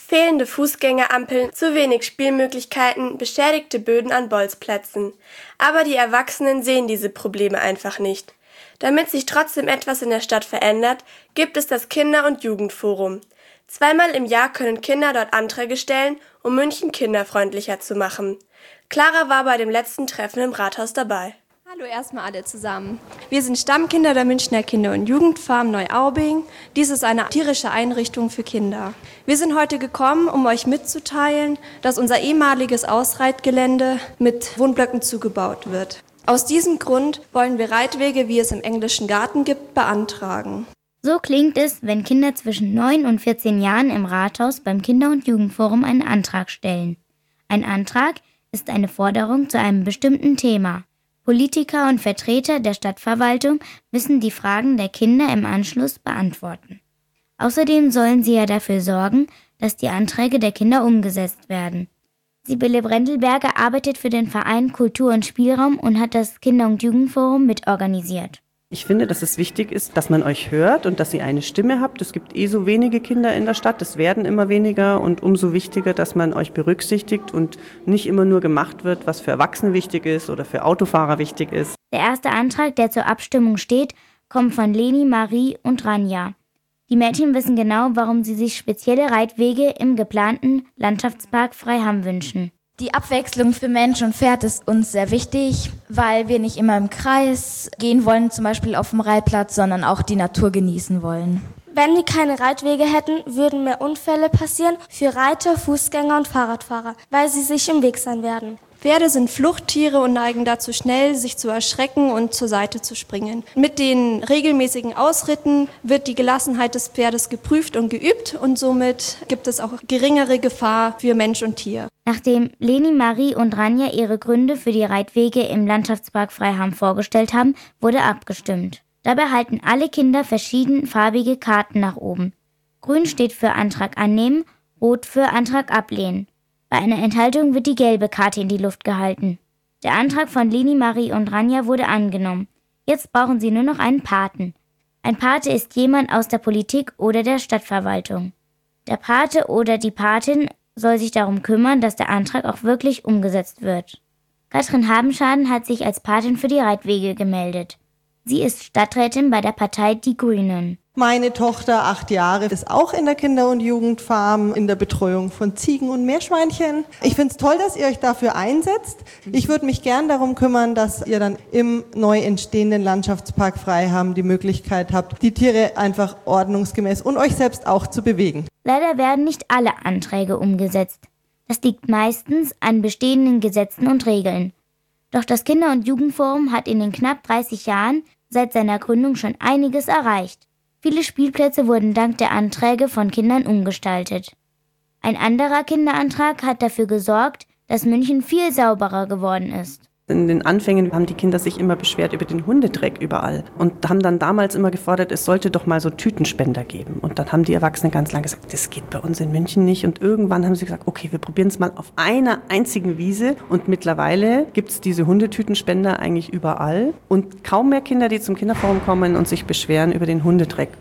Fehlende Fußgängerampeln, zu wenig Spielmöglichkeiten, beschädigte Böden an Bolzplätzen. Aber die Erwachsenen sehen diese Probleme einfach nicht. Damit sich trotzdem etwas in der Stadt verändert, gibt es das Kinder- und Jugendforum. Zweimal im Jahr können Kinder dort Anträge stellen, um München kinderfreundlicher zu machen. Clara war bei dem letzten Treffen im Rathaus dabei. Hallo erstmal alle zusammen. Wir sind Stammkinder der Münchner Kinder- und Jugendfarm Neuaubing. Dies ist eine tierische Einrichtung für Kinder. Wir sind heute gekommen, um euch mitzuteilen, dass unser ehemaliges Ausreitgelände mit Wohnblöcken zugebaut wird. Aus diesem Grund wollen wir Reitwege, wie es im englischen Garten gibt, beantragen. So klingt es, wenn Kinder zwischen 9 und 14 Jahren im Rathaus beim Kinder- und Jugendforum einen Antrag stellen. Ein Antrag ist eine Forderung zu einem bestimmten Thema. Politiker und Vertreter der Stadtverwaltung müssen die Fragen der Kinder im Anschluss beantworten. Außerdem sollen sie ja dafür sorgen, dass die Anträge der Kinder umgesetzt werden. Sibylle Brendelberger arbeitet für den Verein Kultur und Spielraum und hat das Kinder- und Jugendforum mitorganisiert. Ich finde, dass es wichtig ist, dass man euch hört und dass ihr eine Stimme habt. Es gibt so wenige Kinder in der Stadt, es werden immer weniger und umso wichtiger, dass man euch berücksichtigt und nicht immer nur gemacht wird, was für Erwachsene wichtig ist oder für Autofahrer wichtig ist. Der erste Antrag, der zur Abstimmung steht, kommt von Leni, Marie und Ranja. Die Mädchen wissen genau, warum sie sich spezielle Reitwege im geplanten Landschaftspark Freiham wünschen. Die Abwechslung für Mensch und Pferd ist uns sehr wichtig, weil wir nicht immer im Kreis gehen wollen, zum Beispiel auf dem Reitplatz, sondern auch die Natur genießen wollen. Wenn wir keine Reitwege hätten, würden mehr Unfälle passieren für Reiter, Fußgänger und Fahrradfahrer, weil sie sich im Weg sein werden. Pferde sind Fluchttiere und neigen dazu schnell, sich zu erschrecken und zur Seite zu springen. Mit den regelmäßigen Ausritten wird die Gelassenheit des Pferdes geprüft und geübt und somit gibt es auch geringere Gefahr für Mensch und Tier. Nachdem Leni, Marie und Ranja ihre Gründe für die Reitwege im Landschaftspark Freiham vorgestellt haben, wurde abgestimmt. Dabei halten alle Kinder verschiedenfarbige Karten nach oben. Grün steht für Antrag annehmen, rot für Antrag ablehnen. Bei einer Enthaltung wird die gelbe Karte in die Luft gehalten. Der Antrag von Leni, Marie und Ranja wurde angenommen. Jetzt brauchen sie nur noch einen Paten. Ein Pate ist jemand aus der Politik oder der Stadtverwaltung. Der Pate oder die Patin soll sich darum kümmern, dass der Antrag auch wirklich umgesetzt wird. Katrin Habenschaden hat sich als Patin für die Reitwege gemeldet. Sie ist Stadträtin bei der Partei Die Grünen. Meine Tochter, 8 Jahre, ist auch in der Kinder- und Jugendfarm in der Betreuung von Ziegen und Meerschweinchen. Ich finde es toll, dass ihr euch dafür einsetzt. Ich würde mich gern darum kümmern, dass ihr dann im neu entstehenden Landschaftspark Freiham die Möglichkeit habt, die Tiere einfach ordnungsgemäß und euch selbst auch zu bewegen. Leider werden nicht alle Anträge umgesetzt. Das liegt meistens an bestehenden Gesetzen und Regeln. Doch das Kinder- und Jugendforum hat in den knapp 30 Jahren seit seiner Gründung schon einiges erreicht. Viele Spielplätze wurden dank der Anträge von Kindern umgestaltet. Ein anderer Kinderantrag hat dafür gesorgt, dass München viel sauberer geworden ist. In den Anfängen haben die Kinder sich immer beschwert über den Hundedreck überall und haben dann damals immer gefordert, es sollte doch mal so Tütenspender geben. Und dann haben die Erwachsenen ganz lange gesagt, das geht bei uns in München nicht. Und irgendwann haben sie gesagt, okay, wir probieren es mal auf einer einzigen Wiese. Und mittlerweile gibt es diese Hundetütenspender eigentlich überall. Und kaum mehr Kinder, die zum Kinderforum kommen und sich beschweren über den Hundedreck.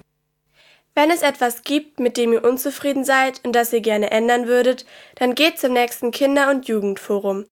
Wenn es etwas gibt, mit dem ihr unzufrieden seid und das ihr gerne ändern würdet, dann geht zum nächsten Kinder- und Jugendforum.